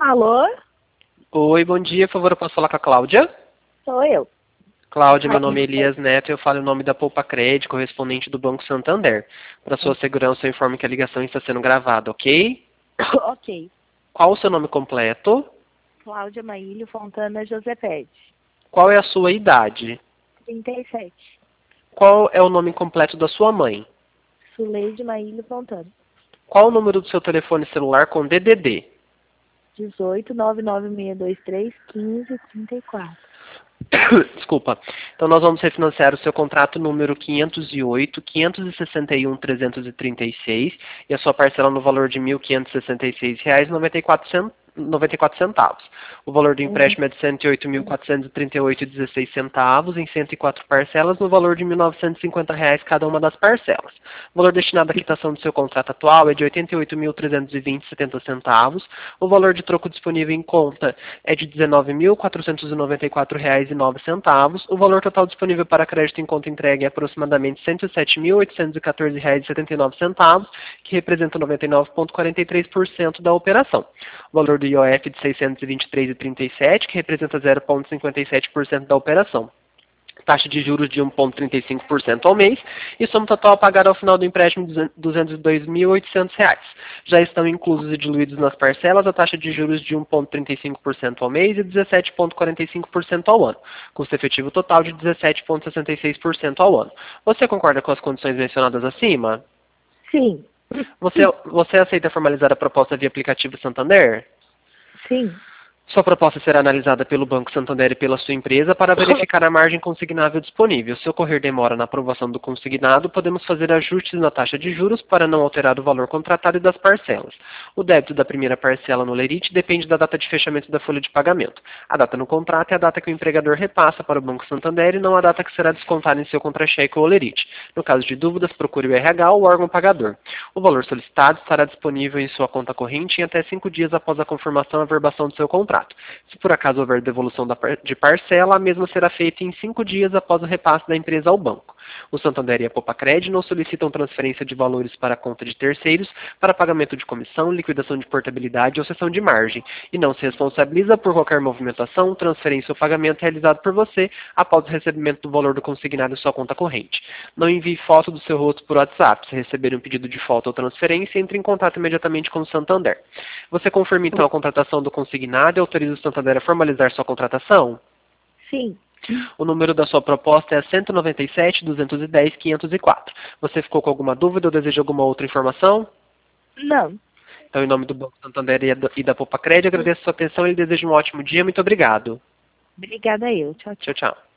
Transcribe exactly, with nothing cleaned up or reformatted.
Alô? Oi, bom dia. Por favor, eu posso falar com a Cláudia? Sou eu. Cláudia, meu Ai, nome é Elias Neto e eu falo em nome da Poupa Crédito, correspondente do Banco Santander. Para sua segurança, eu informo que a ligação está sendo gravada, ok? Ok. Qual o seu nome completo? Cláudia Maílio Fontana José Pede. Qual é a sua idade? trinta e sete. Qual é o nome completo da sua mãe? Suleide Maílio Fontana. Qual o número do seu telefone celular com D D D? dezoito, nove nove seis dois três, quinze, trinta e quatro. Desculpa. Então nós vamos refinanciar o seu contrato número quinhentos e oito, quinhentos e sessenta e um, trezentos e trinta e seis e a sua parcela no valor de mil quinhentos e sessenta e seis reais e noventa e quatro centavos. O valor do Uhum. empréstimo é de cento e oito mil, quatrocentos e trinta e oito reais e dezesseis centavos em cento e quatro parcelas no valor de mil novecentos e cinquenta reais cada uma das parcelas. O valor destinado à quitação do seu contrato atual é de oitenta e oito mil, trezentos e vinte reais e setenta centavos. O valor de troco disponível em conta é de dezenove mil, quatrocentos e noventa e quatro reais e nove centavos. O valor total disponível para crédito em conta entregue é aproximadamente cento e sete mil, oitocentos e quatorze reais e setenta e nove centavos, que representa noventa e nove vírgula quarenta e três por cento da operação. O valor do I O F de seiscentos e vinte e três reais e trinta e sete, que representa zero vírgula cinquenta e sete por cento da operação. Taxa de juros de um vírgula trinta e cinco por cento ao mês e soma total a pagar ao final do empréstimo de duzentos e dois mil e oitocentos reais. Já estão inclusos e diluídos nas parcelas a taxa de juros de um vírgula trinta e cinco por cento ao mês e dezessete vírgula quarenta e cinco por cento ao ano. Custo efetivo total de dezessete vírgula sessenta e seis por cento ao ano. Você concorda com as condições mencionadas acima? Sim. Você, você aceita formalizar a proposta via aplicativo Santander? Sim. Sua proposta será analisada pelo Banco Santander e pela sua empresa para verificar a margem consignável disponível. Se ocorrer demora na aprovação do consignado, podemos fazer ajustes na taxa de juros para não alterar o valor contratado e das parcelas. O débito da primeira parcela no lerite depende da data de fechamento da folha de pagamento. A data no contrato é a data que o empregador repassa para o Banco Santander e não a data que será descontada em seu contra-cheque ou lerite. No caso de dúvidas, procure o R H ou o órgão pagador. O valor solicitado estará disponível em sua conta corrente em até cinco dias após a confirmação e averbação do seu contrato. Se por acaso houver devolução de parcela, a mesma será feita em cinco dias após o repasse da empresa ao banco. O Santander e a Poupa Crédito não solicitam transferência de valores para a conta de terceiros para pagamento de comissão, liquidação de portabilidade ou cessão de margem, e não se responsabiliza por qualquer movimentação, transferência ou pagamento realizado por você após o recebimento do valor do consignado em sua conta corrente. Não envie foto do seu rosto por WhatsApp. Se receber um pedido de foto ou transferência, entre em contato imediatamente com o Santander. Você confirma então a contratação do consignado e autoriza o Santander a formalizar sua contratação? Sim. O número da sua proposta é cento e noventa e sete, duzentos e dez, quinhentos e quatro. Você ficou com alguma dúvida ou deseja alguma outra informação? Não. Então, em nome do Banco Santander e da Poupa Crédito, agradeço a sua atenção e desejo um ótimo dia. Muito obrigado. Obrigada eu. Tchau, tchau. Tchau, tchau.